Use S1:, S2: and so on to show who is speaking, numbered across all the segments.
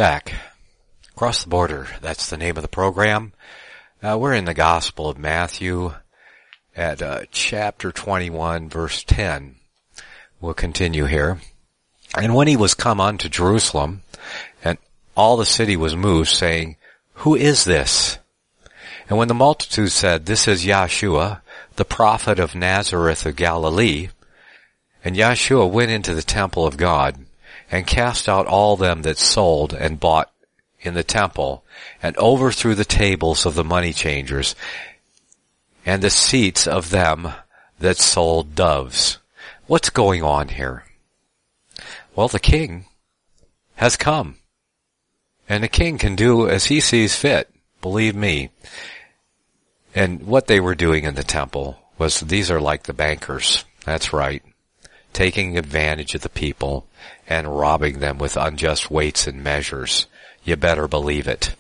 S1: back. Across the Border, that's the name of the program. We're in the Gospel of Matthew at chapter 21, verse 10. We'll continue here. And when he was come unto Jerusalem, and all the city was moved, saying, Who is this? And when the multitude said, This is Yeshua, the prophet of Nazareth of Galilee, and Yeshua went into the temple of God, and cast out all them that sold and bought in the temple, and overthrew the tables of the money changers, and the seats of them that sold doves. What's going on here? Well, the king has come. And the king can do as he sees fit, believe me. And what they were doing in the temple was, these are like the bankers. That's right. Taking advantage of the people and robbing them with unjust weights and measures. You better believe it.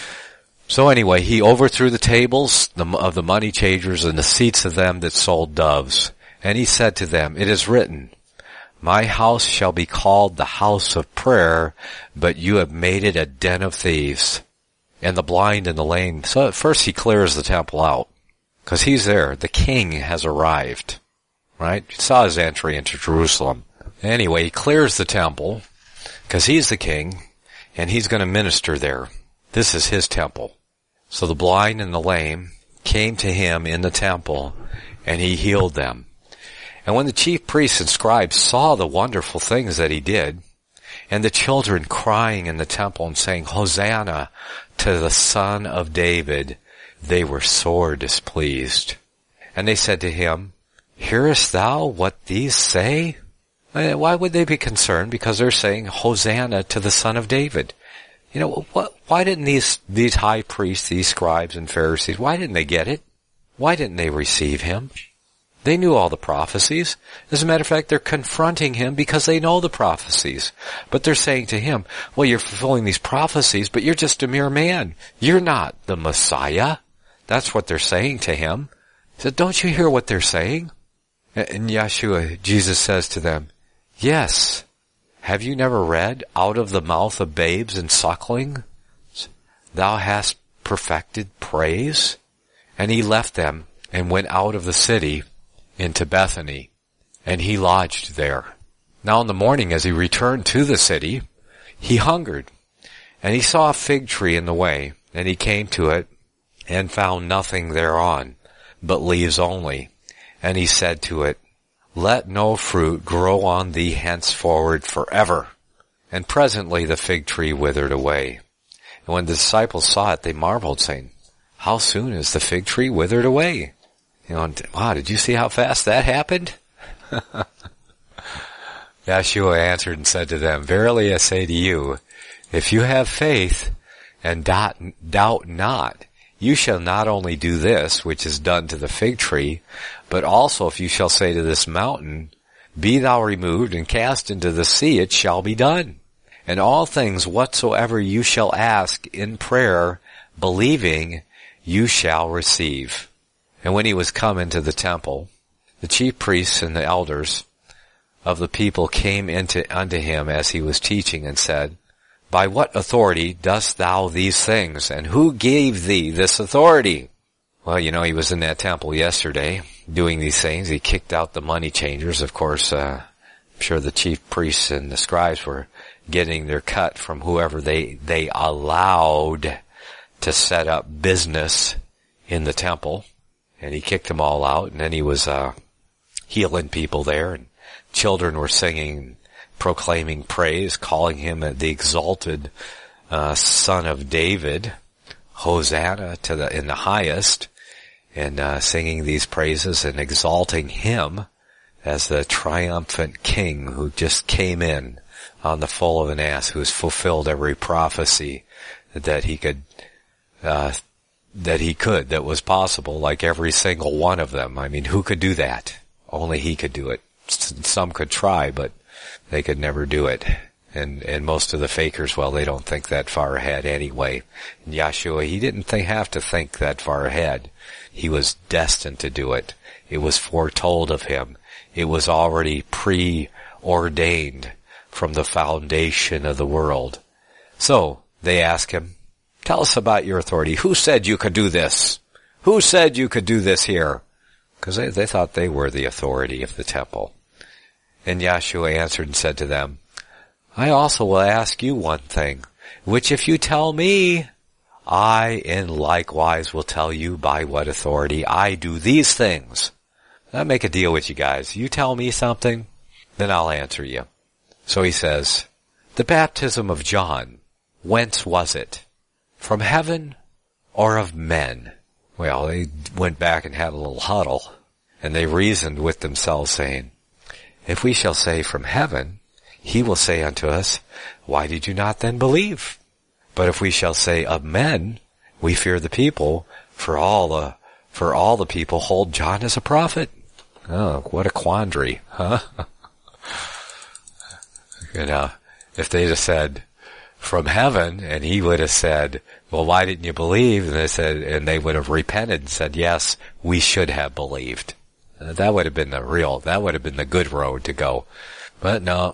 S1: So anyway, he overthrew the tables of the money changers and the seats of them that sold doves. And he said to them, It is written, My house shall be called the house of prayer, but you have made it a den of thieves. And the blind and the lame. So at first he clears the temple out, because he's there. The king has arrived. Right? You saw his entry into Jerusalem. Anyway, he clears the temple, because he's the king, and he's going to minister there. This is his temple. So the blind and the lame came to him in the temple, and he healed them. And when the chief priests and scribes saw the wonderful things that he did, and the children crying in the temple and saying, Hosanna to the Son of David, they were sore displeased. And they said to him, Hearest thou what these say? Why would they be concerned? Because they're saying, Hosanna to the Son of David. You know, why didn't these high priests, these scribes and Pharisees, why didn't they get it? Why didn't they receive him? They knew all the prophecies. As a matter of fact, they're confronting him because they know the prophecies. But they're saying to him, well, you're fulfilling these prophecies, but you're just a mere man. You're not the Messiah. That's what they're saying to him. He said, don't you hear what they're saying? And Yeshua, Jesus says to them, Yes. Have you never read, out of the mouth of babes and suckling, thou hast perfected praise? And he left them and went out of the city into Bethany, and he lodged there. Now in the morning as he returned to the city, he hungered, and he saw a fig tree in the way, and he came to it, and found nothing thereon, but leaves only. And he said to it, Let no fruit grow on thee henceforward forever. And presently the fig tree withered away. And when the disciples saw it, they marveled, saying, How soon is the fig tree withered away? You know, wow, did you see how fast that happened? Yeshua answered and said to them, Verily I say to you, if you have faith and doubt not, you shall not only do this, which is done to the fig tree, but also if you shall say to this mountain, Be thou removed and cast into the sea, it shall be done. And all things whatsoever you shall ask in prayer, believing, you shall receive. And when he was come into the temple, the chief priests and the elders of the people came unto him as he was teaching, and said, By what authority dost thou these things? And who gave thee this authority? Well, you know, he was in that temple yesterday doing these things. He kicked out the money changers. Of course, I'm sure the chief priests and the scribes were getting their cut from whoever they allowed to set up business in the temple. And he kicked them all out, and then he was healing people there, and children were singing, proclaiming praise, calling him the exalted Son of David, Hosanna in the highest, and singing these praises and exalting him as the triumphant king who just came in on the foal of an ass, who has fulfilled every prophecy that he could that was possible, like every single one of them. I mean, who could do that? Only he could do it. Some could try, but they could never do it. And most of the fakers, well, they don't think that far ahead anyway. And Yeshua, he didn't have to think that far ahead. He was destined to do it. It was foretold of him. It was already preordained from the foundation of the world. So they ask him, tell us about your authority. Who said you could do this? Who said you could do this here? Because they thought they were the authority of the temple. And Yeshua answered and said to them, I also will ask you one thing, which if you tell me, I in likewise will tell you by what authority I do these things. I'll make a deal with you guys. You tell me something, then I'll answer you. So he says, the baptism of John, whence was it? From heaven or of men? Well, they went back and had a little huddle, and they reasoned with themselves, saying, if we shall say from heaven, he will say unto us, why did you not then believe? But if we shall say of men, we fear the people, for all the people hold John as a prophet. Oh, what a quandary, huh? If they'd have said from heaven, and he would have said, well, why didn't you believe? And they would have repented and said, yes, we should have believed. That would have been the good road to go. But no.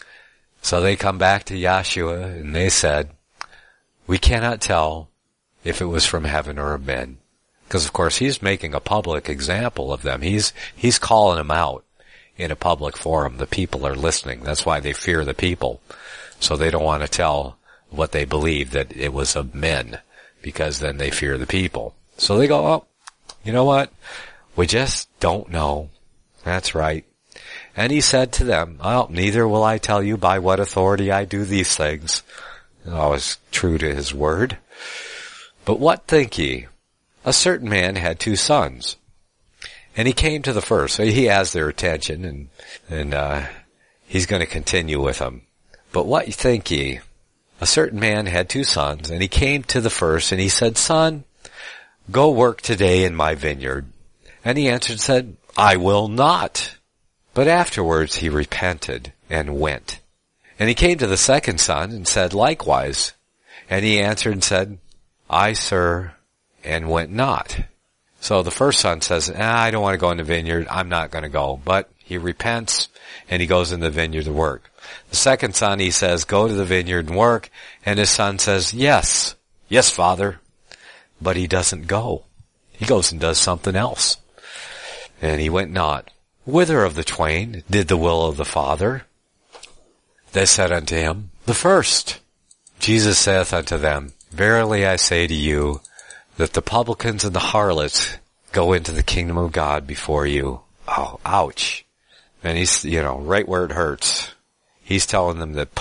S1: So they come back to Yeshua and they said, we cannot tell if it was from heaven or of men. Because of course he's making a public example of them. He's calling them out in a public forum. The people are listening. That's why they fear the people. So they don't want to tell what they believe that it was of men, because then they fear the people. So they go, oh, you know what? We just don't know. That's right. And he said to them, well, neither will I tell you by what authority I do these things. Always true to his word. But what think ye? A certain man had 2 sons. And he came to the first. So he has their attention, and he's going to continue with them. But what think ye? A certain man had 2 sons, and he came to the first, and he said, Son, go work today in my vineyard. And he answered and said, I will not. But afterwards he repented and went. And he came to the second son and said likewise. And he answered and said, I, sir, and went not. So the first son says, I don't want to go in the vineyard. I'm not going to go. But he repents and he goes in the vineyard to work. The second son, he says, go to the vineyard and work. And his son says, yes, father. But he doesn't go. He goes and does something else. And he went not. Whither of the twain did the will of the Father? They said unto him, the first. Jesus saith unto them, verily I say to you, that the publicans and the harlots go into the kingdom of God before you. Oh, ouch. And he's, right where it hurts. He's telling them that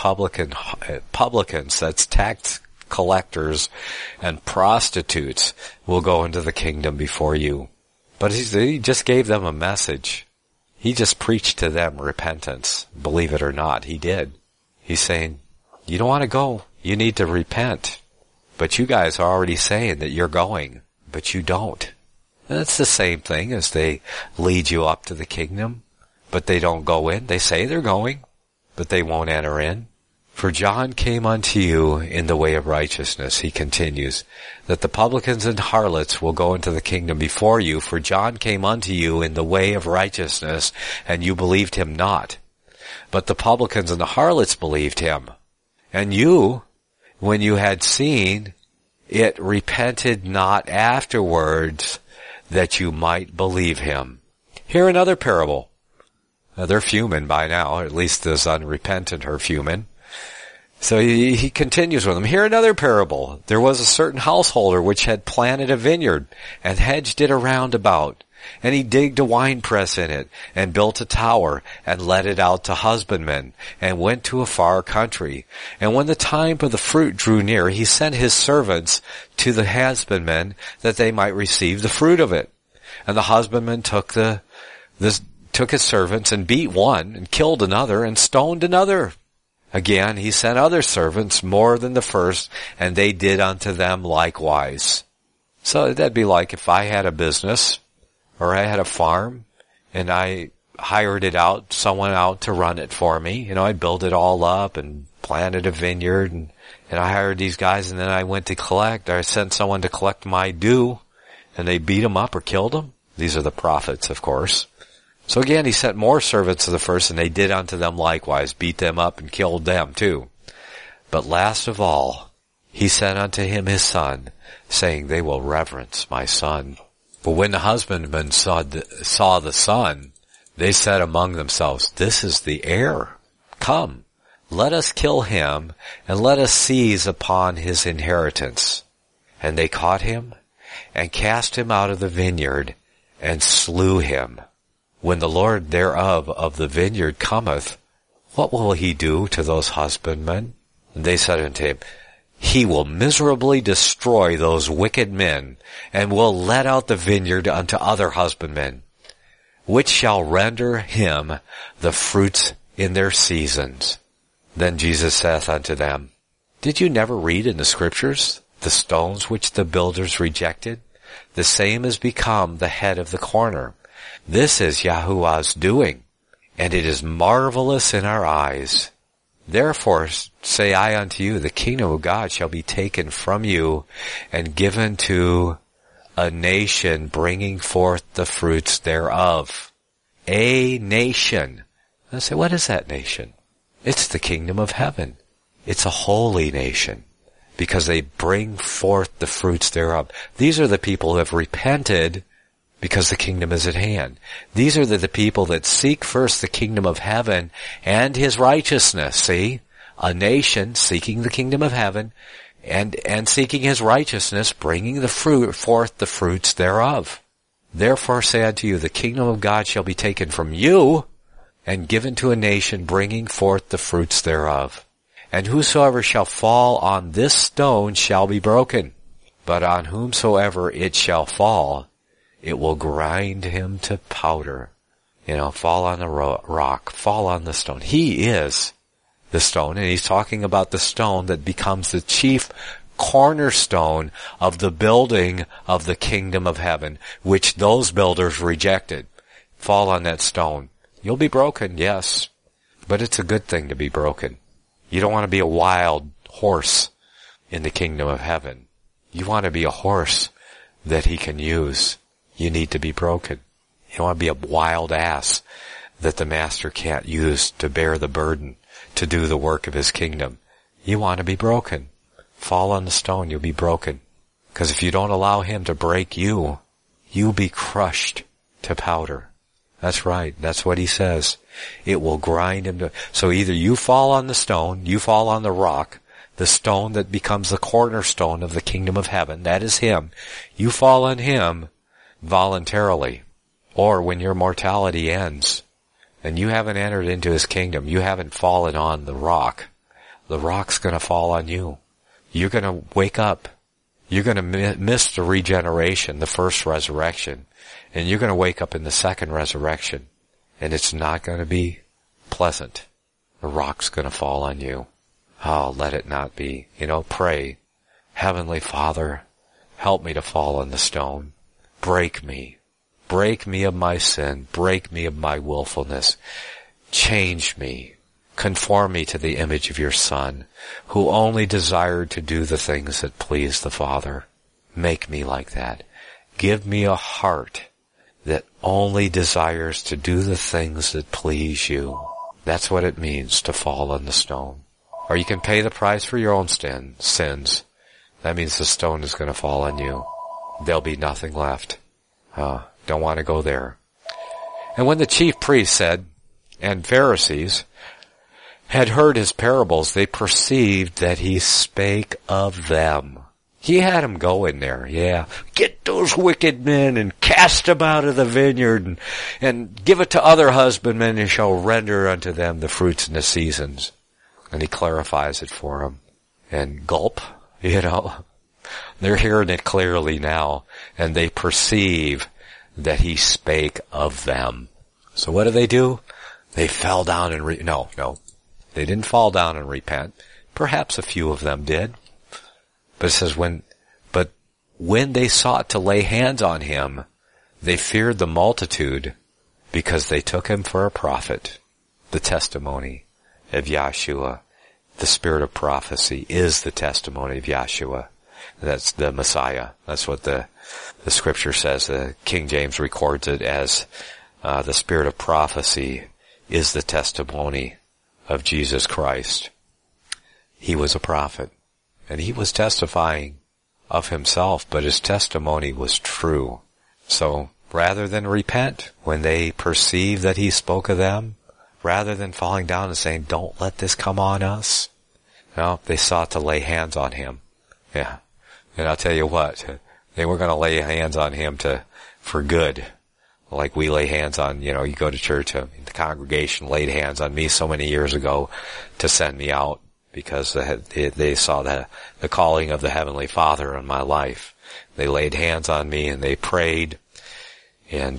S1: publicans, that's tax collectors and prostitutes, will go into the kingdom before you. But he just gave them a message. He just preached to them repentance. Believe it or not, he did. He's saying, you don't want to go. You need to repent. But you guys are already saying that you're going, but you don't. And it's the same thing as they lead you up to the kingdom, but they don't go in. They say they're going, but they won't enter in. For John came unto you in the way of righteousness, he continues, that the publicans and harlots will go into the kingdom before you. For John came unto you in the way of righteousness, and you believed him not. But the publicans and the harlots believed him. And you, when you had seen it, repented not afterwards, that you might believe him. Hear another parable. They're fuming by now, or at least those unrepentant are fuming. So he continues with them. Hear another parable. There was a certain householder which had planted a vineyard and hedged it around about. And he digged a winepress in it and built a tower and let it out to husbandmen and went to a far country. And when the time of the fruit drew near, he sent his servants to the husbandmen that they might receive the fruit of it. And the husbandman took his servants and beat one and killed another and stoned another. Again, he sent other servants more than the first, and they did unto them likewise. So that'd be like if I had a business, or I had a farm, and I hired someone out to run it for me. I built it all up and planted a vineyard, and I hired these guys, and then I went to collect, or I sent someone to collect my due, and they beat them up or killed them. These are the prophets, of course. So again, he sent more servants to the first, and they did unto them likewise, beat them up and killed them too. But last of all, he sent unto him his son, saying, They will reverence my son. But when the husbandmen saw the son, they said among themselves, This is the heir. Come, let us kill him, and let us seize upon his inheritance. And they caught him, and cast him out of the vineyard, and slew him. When the Lord thereof of the vineyard cometh, what will he do to those husbandmen? And they said unto him, He will miserably destroy those wicked men, and will let out the vineyard unto other husbandmen, which shall render him the fruits in their seasons. Then Jesus saith unto them, Did you never read in the Scriptures, the stones which the builders rejected? The same is become the head of the corner. This is Yahuwah's doing, and it is marvelous in our eyes. Therefore say I unto you, the kingdom of God shall be taken from you, and given to a nation bringing forth the fruits thereof. A nation. I say, what is that nation? It's the kingdom of heaven. It's a holy nation, because they bring forth the fruits thereof. These are the people who have repented because the kingdom is at hand. These are the people that seek first the kingdom of heaven and his righteousness. See? A nation seeking the kingdom of heaven and seeking his righteousness, bringing forth the fruits thereof. Therefore say unto you, the kingdom of God shall be taken from you and given to a nation bringing forth the fruits thereof. And whosoever shall fall on this stone shall be broken, but on whomsoever it shall fall, it will grind him to powder. Fall on the rock, fall on the stone. He is the stone, and he's talking about the stone that becomes the chief cornerstone of the building of the kingdom of heaven, which those builders rejected. Fall on that stone. You'll be broken, yes, but it's a good thing to be broken. You don't want to be a wild horse in the kingdom of heaven. You want to be a horse that he can use. You need to be broken. You don't want to be a wild ass that the master can't use to bear the burden, to do the work of his kingdom. You want to be broken. Fall on the stone, you'll be broken. Because if you don't allow him to break you, you'll be crushed to powder. That's right. That's what he says. It will grind him to... So either you fall on the stone, you fall on the rock, the stone that becomes the cornerstone of the kingdom of heaven, that is him. You fall on him voluntarily, or when your mortality ends and you haven't entered into his kingdom, you haven't fallen on the rock's going to fall on you. You're going to wake up. You're going to miss the regeneration, the first resurrection, and you're going to wake up in the second resurrection, and it's not going to be pleasant. The rock's going to fall on you. Oh, let it not be. Pray, Heavenly Father, help me to fall on the stone. Break me. Break me of my sin. Break me of my willfulness. Change me. Conform me to the image of your Son, who only desired to do the things that please the Father. Make me like that. Give me a heart that only desires to do the things that please you. That's what it means to fall on the stone. Or you can pay the price for your own sins. That means the stone is going to fall on you. There'll be nothing left. Don't want to go there. And when the chief priests and Pharisees had heard his parables, they perceived that he spake of them. He had them go in there, yeah. Get those wicked men and cast them out of the vineyard and give it to other husbandmen and shall render unto them the fruits in the seasons. And he clarifies it for them. And gulp, they're hearing it clearly now, and they perceive that he spake of them. So what do? They fell down and no, they didn't fall down and repent. Perhaps a few of them did. But it says when they sought to lay hands on him, they feared the multitude because they took him for a prophet. The testimony of Yahshua, the spirit of prophecy, is the testimony of Yahshua. That's the Messiah. That's what the scripture says. The King James records it as the spirit of prophecy is the testimony of Jesus Christ. he was a prophet. And he was testifying of himself, but his testimony was true. So rather than repent when they perceived that he spoke of them, rather than falling down and saying, don't let this come on us, no, they sought to lay hands on him. Yeah. And I'll tell you what, they were going to lay hands on him for good. Like we lay hands on, you go to church, the congregation laid hands on me so many years ago to send me out because they saw the calling of the Heavenly Father on my life. They laid hands on me and they prayed. And,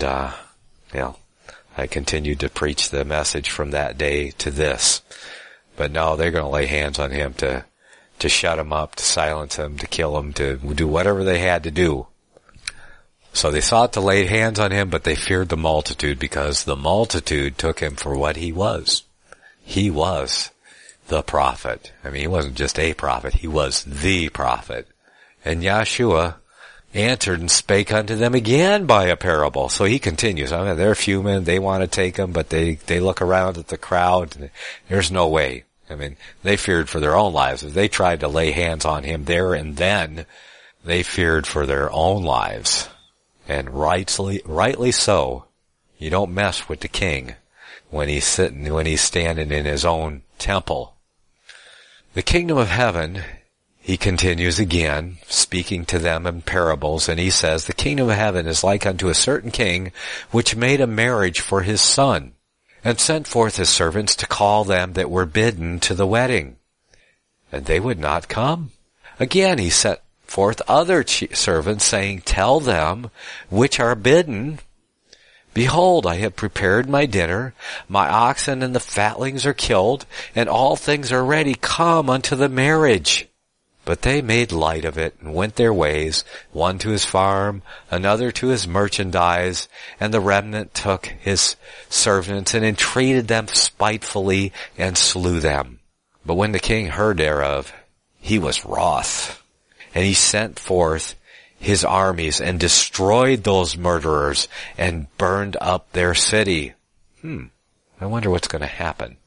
S1: I continued to preach the message from that day to this. But no, they're going to lay hands on him to shut him up, to silence him, to kill him, to do whatever they had to do. So they sought to lay hands on him, but they feared the multitude because the multitude took him for what he was. He was the prophet. I mean, he wasn't just a prophet, he was the prophet. And Yeshua answered and spake unto them again by a parable. So he continues. I mean, they're fuming, they want to take him, but they look around at the crowd, and there's no way. I mean, they feared for their own lives. If they tried to lay hands on him there and then, they feared for their own lives. And rightly so. You don't mess with the king when he's standing in his own temple. The kingdom of heaven, he continues again, speaking to them in parables, and he says, the kingdom of heaven is like unto a certain king, which made a marriage for his son, and sent forth his servants to call them that were bidden to the wedding. And they would not come. Again he sent forth other servants, saying, tell them which are bidden, behold, I have prepared my dinner, my oxen and the fatlings are killed, and all things are ready, come unto the marriage. But they made light of it, and went their ways, one to his farm, another to his merchandise, and the remnant took his servants, and entreated them spitefully, and slew them. But when the king heard thereof, he was wroth. And he sent forth his armies and destroyed those murderers and burned up their city. I wonder what's going to happen.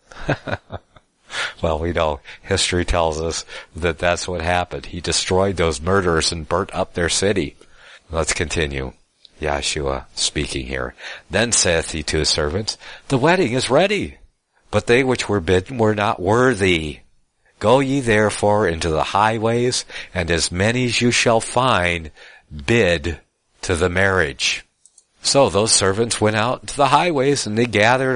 S1: Well, we know history tells us that that's what happened. He destroyed those murderers and burnt up their city. Let's continue. Yeshua speaking here. Then saith he to his servants, the wedding is ready, but they which were bidden were not worthy. Go ye therefore into the highways, and as many as you shall find, bid to the marriage. So those servants went out to the highways, and they gathered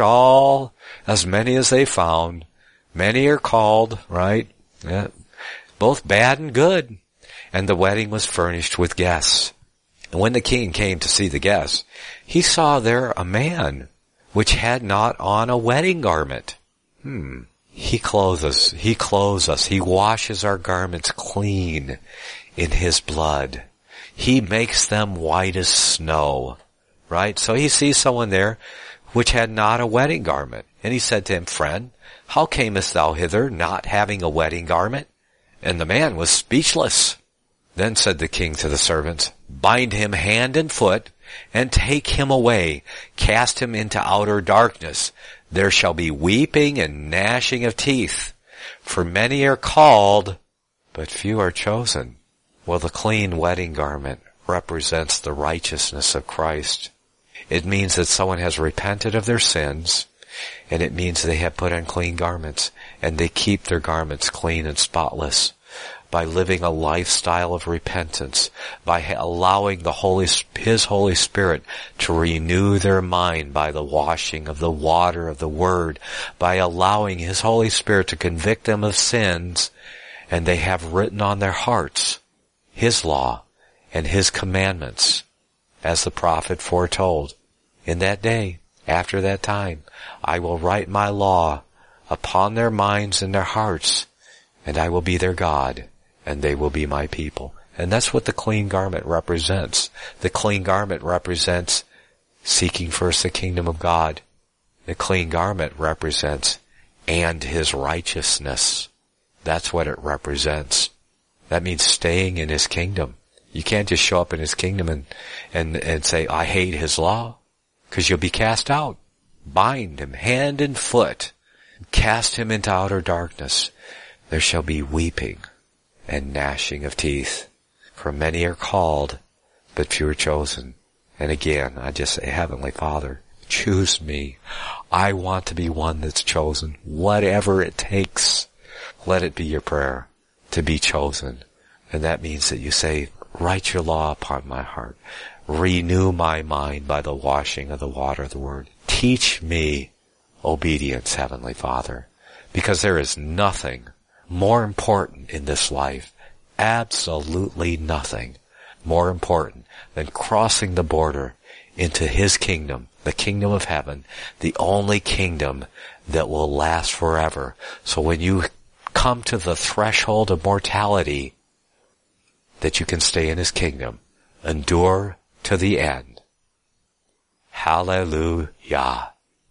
S1: as many as they found. Many are called, right? Yeah. Both bad and good. And the wedding was furnished with guests. And when the king came to see the guests, he saw there a man which had not on a wedding garment. He clothes us. He washes our garments clean in his blood. He makes them white as snow. Right? So he sees someone there which had not a wedding garment. And he said to him, friend, how camest thou hither not having a wedding garment? And the man was speechless. Then said the king to the servants, bind him hand and foot, and take him away, cast him into outer darkness. There shall be weeping and gnashing of teeth. For many are called, but few are chosen. Well, the clean wedding garment represents the righteousness of Christ. It means that someone has repented of their sins, and it means they have put on clean garments, and they keep their garments clean and spotless by living a lifestyle of repentance, by allowing His Holy Spirit to renew their mind by the washing of the water of the Word, by allowing His Holy Spirit to convict them of sins, and they have written on their hearts His law and His commandments, as the prophet foretold. In that day, after that time, I will write my law upon their minds and their hearts, and I will be their God, and they will be my people. And that's what the clean garment represents. The clean garment represents seeking first the kingdom of God. The clean garment represents and His righteousness. That's what it represents. That means staying in His kingdom. You can't just show up in His kingdom and say, I hate His law, because you'll be cast out. Bind him hand and foot. Cast him into outer darkness. there shall be weeping and gnashing of teeth. For many are called, but few are chosen. And again, I just say, Heavenly Father, choose me. I want to be one that's chosen. Whatever it takes, let it be your prayer to be chosen. And that means that you say, write your law upon my heart. Renew my mind by the washing of the water of the Word. Teach me obedience, Heavenly Father, because there is nothing more important in this life, absolutely nothing more important than crossing the border into His kingdom, the kingdom of heaven, the only kingdom that will last forever. So when you come to the threshold of mortality, that you can stay in His kingdom, endure to the end. Hallelujah.